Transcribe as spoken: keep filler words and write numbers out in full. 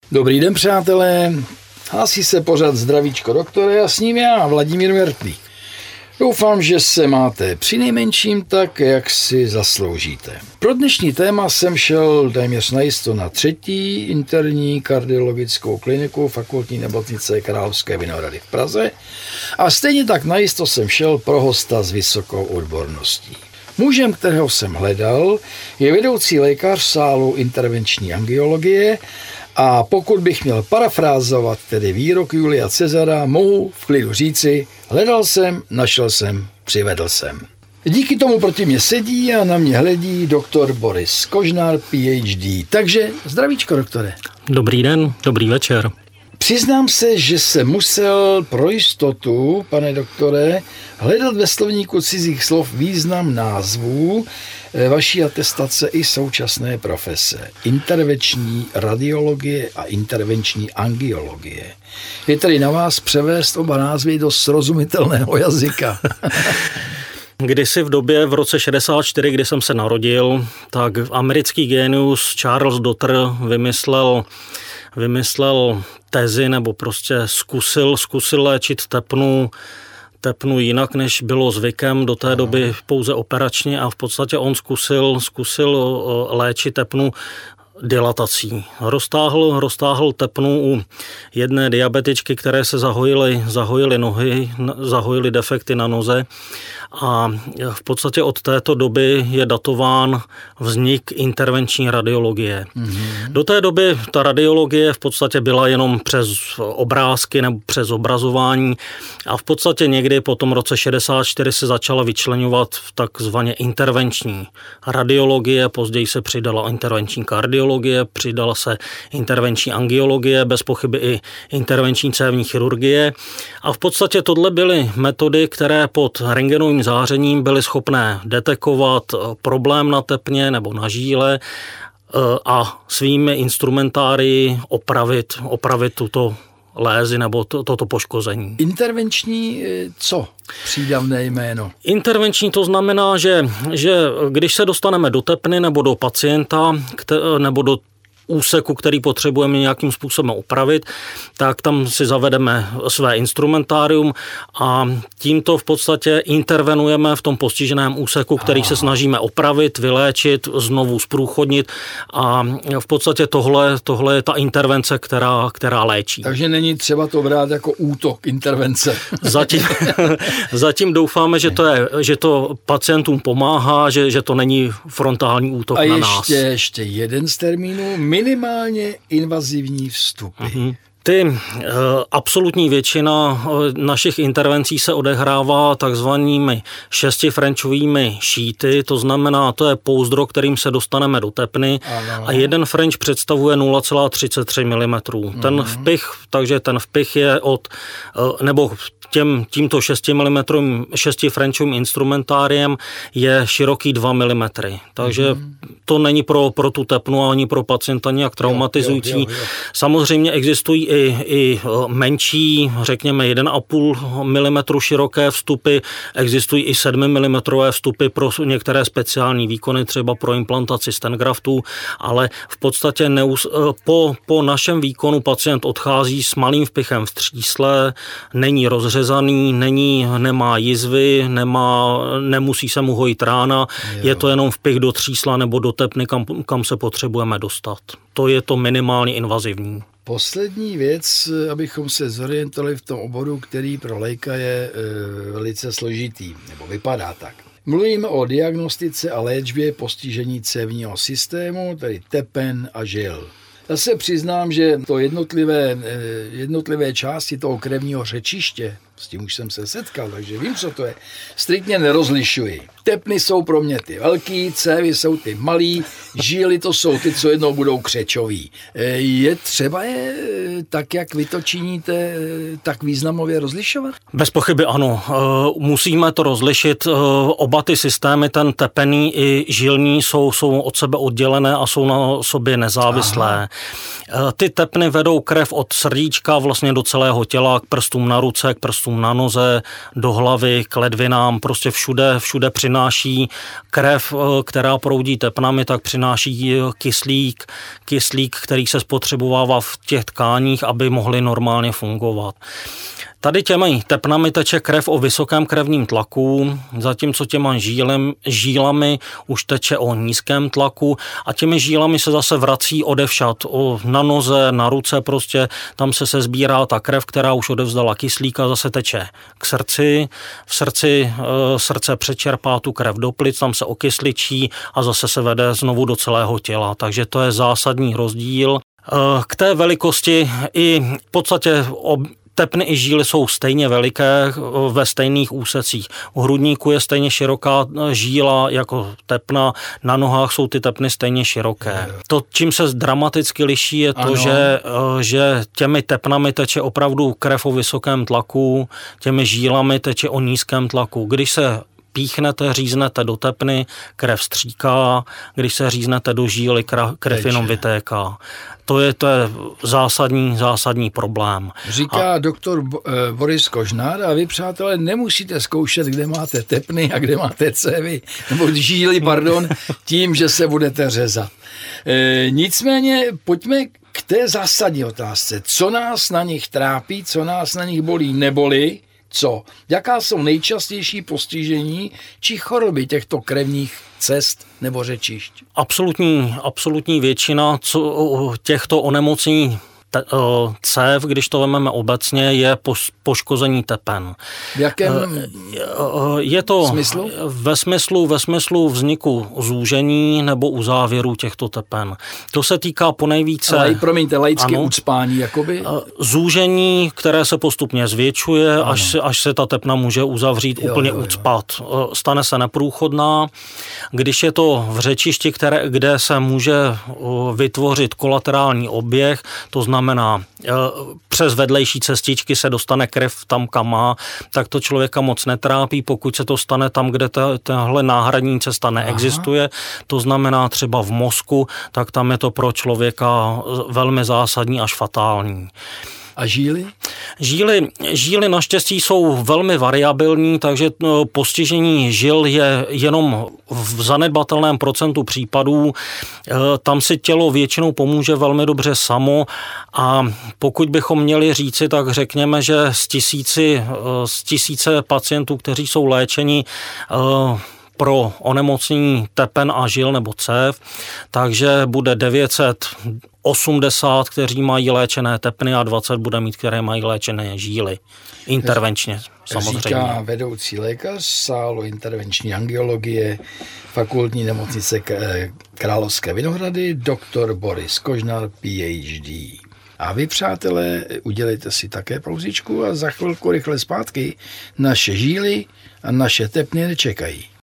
Dobrý den, přátelé. Hlásí se pořad Zdravíčko doktore a s ním já, Vladimír Mrtvý. Doufám, že se máte přinejmenším tak, jak si zasloužíte. Pro dnešní téma jsem šel téměř najisto na třetí interní kardiologickou kliniku Fakultní nemocnice Královské Vinohrady v Praze a stejně tak najisto jsem šel pro hosta s vysokou odborností. Mužem, kterého jsem hledal, je vedoucí lékař sálu intervenční angiologie a pokud bych měl parafrázovat tedy výrok Julia Cezara, mohu v klidu říci, hledal jsem, našel jsem, přivedl jsem. Díky tomu proti mě sedí a na mě hledí doktor Boris Kožnár, P H D. Takže zdravíčko, doktore. Dobrý den, dobrý večer. Přiznám se, že jsem musel pro jistotu, pane doktore, hledat ve slovníku cizích slov význam názvů vaší atestace i současné profese. Intervenční radiologie a intervenční angiologie. Je tedy na vás převést oba názvy do srozumitelného jazyka. Kdysi v době v roce šedesát čtyři, kdy jsem se narodil, tak americký génius Charles Dotter vymyslel vymyslel tezi nebo prostě zkusil, zkusil léčit tepnu, tepnu jinak, než bylo zvykem do té doby pouze operačně a v podstatě on zkusil, zkusil léčit tepnu dilatací. Roztáhl, roztáhl tepnu u jedné diabetičky, které se zahojily, zahojily nohy, zahojily defekty na noze a v podstatě od této doby je datován vznik intervenční radiologie. Mm-hmm. Do té doby ta radiologie v podstatě byla jenom přes obrázky nebo přes obrazování a v podstatě někdy po tom roce šedesát čtyři se začala vyčleňovat v takzvaně intervenční radiologie, později se přidala intervenční kardiologie, přidala se intervenční angiologie, bez pochyby i intervenční cévní chirurgie a v podstatě tohle byly metody, které pod rentgenovým zářením byly schopné detekovat problém na tepně nebo na žíle a svými instrumentárii opravit, opravit tuto lézi nebo to, toto poškození. Intervenční co? Přídavné jméno. Intervenční to znamená, že, že když se dostaneme do tepny nebo do pacienta nebo do úseku, který potřebujeme nějakým způsobem opravit, tak tam si zavedeme své instrumentárium a tímto v podstatě intervenujeme v tom postiženém úseku, který se snažíme opravit, vyléčit, znovu zprůchodnit a v podstatě tohle, tohle je ta intervence, která, která léčí. Takže není třeba to brát jako útok intervence. Zatím, zatím doufáme, že to, je, že to pacientům pomáhá, že, že to není frontální útok a na ještě, nás. A ještě jeden z termínů, minimálně invazivní vstupy. Mm-hmm. Ty e, absolutní většina našich intervencí se odehrává takzvanými šestifrenchovými šíty, to znamená, to je pouzdro, kterým se dostaneme do tepny ano. A jeden french představuje nula celá třicet tři milimetrů. Mm-hmm. Ten vpich, takže ten vpich je od, e, nebo těm, tímto šestifrenchovým instrumentáriem je široký dva milimetry. Takže mm-hmm. to není pro, pro tu tepnu ani pro pacienta nějak traumatizující. Jo, jo, jo, jo. Samozřejmě existují i, i menší, řekněme jeden a půl milimetru široké vstupy, existují i sedm milimetrů vstupy pro některé speciální výkony, třeba pro implantaci stengraftů, ale v podstatě neus, po, po našem výkonu pacient odchází s malým vpichem v třísle, není rozřezaný, není, nemá jizvy, nemá, nemusí se mu hojit rána, jo. Je to jenom vpich do třísla nebo do tepny, kam, kam se potřebujeme dostat. To je to minimálně invazivní. Poslední věc, abychom se zorientovali v tom oboru, který pro léka je e, velice složitý, nebo vypadá tak. Mluvíme o diagnostice a léčbě postižení cévního systému, tedy tepen a žil. Já se přiznám, že to jednotlivé, jednotlivé části toho krevního řečiště, s tím už jsem se setkal, takže vím, co to je, striktně nerozlišuji. Tepny jsou pro mě ty velký, cévy jsou ty malý, žíly to jsou ty, co jednou budou křečový. Je třeba je tak, jak vy to činíte, tak významově rozlišovat? Bez pochyby ano. Musíme to rozlišit. Oba ty systémy, ten tepený i žilní, jsou, jsou od sebe oddělené a jsou na sobě nezávislé. Aha. Ty tepny vedou krev od srdíčka vlastně do celého těla, k prstům na ruce, k prstům prsům na noze, do hlavy, k ledvinám, prostě všude, všude přináší krev, která proudí tepnami, tak přináší kyslík, kyslík, který se spotřebovává v těch tkáních, aby mohly normálně fungovat. Tady těmi tepnami teče krev o vysokém krevním tlaku, zatímco těma žílem, žílami už teče o nízkém tlaku a těmi žílami se zase vrací odevšad, o, na noze, na ruce prostě, tam se se sbírá ta krev, která už odevzdala kyslíka, zase teče k srdci, v srdci e, srdce přečerpá tu krev do plic, tam se okysličí a zase se vede znovu do celého těla, takže to je zásadní rozdíl. E, k té velikosti i v podstatě ob, tepny i žíly jsou stejně veliké ve stejných úsecích. U hrudníku je stejně široká žíla jako tepna, na nohách jsou ty tepny stejně široké. To, čím se dramaticky liší, je to, že, že těmi tepnami teče opravdu krev o vysokém tlaku, těmi žílami teče o nízkém tlaku. Když se píchnete, říznete do tepny, krev stříká, když se říznete do žíly, krev jenom vytéká. To je, to je zásadní, zásadní problém. Říká a... doktor Boris Kožnár a vy, přátelé, nemusíte zkoušet, kde máte tepny a kde máte cévy, nebo žíly, pardon, tím, že se budete řezat. E, nicméně pojďme k té zásadní otázce. Co nás na nich trápí, co nás na nich bolí, neboli co? Jaká jsou nejčastější postižení či choroby těchto krevních cest nebo řečišť? Absolutní, absolutní většina co, těchto onemocnění cév, když to vezmeme obecně, je poškození tepen. V jakém je to smyslu? Ve smyslu, ve smyslu vzniku zúžení nebo uzávěru těchto tepen. To se týká ponejvíce... Ale promiňte, laické ucpání, jakoby? Zúžení, které se postupně zvětšuje, až se, až se ta tepna může uzavřít, jo, úplně jo, jo. ucpat. Stane se neprůchodná. Když je to v řečišti, které, kde se může vytvořit kolaterální oběh, to znamená znamená, přes vedlejší cestičky se dostane krev tam, kam má, tak to člověka moc netrápí, pokud se to stane tam, kde tahle náhradní cesta neexistuje, Aha. to znamená třeba v mozku, tak tam je to pro člověka velmi zásadní až fatální. A žíly? Žíly, žíly naštěstí jsou velmi variabilní, takže postižení žil je jenom v zanedbatelném procentu případů. Tam si tělo většinou pomůže velmi dobře samo a pokud bychom měli říci, tak řekněme, že z, tisíci, z tisíce pacientů, kteří jsou léčeni pro onemocnění tepen a žil nebo cév, takže bude devět set osmdesát, kteří mají léčené tepny a dvacet bude mít, které mají léčené žíly. Intervenčně, samozřejmě. Říká vedoucí lékař sálu intervenční angiologie Fakultní nemocnice Královské Vinohrady, doktor Boris Kožnár, P H D. A vy, přátelé, udělejte si také pauzičku a za chvilku rychle zpátky. Naše žíly a naše tepny nečekají.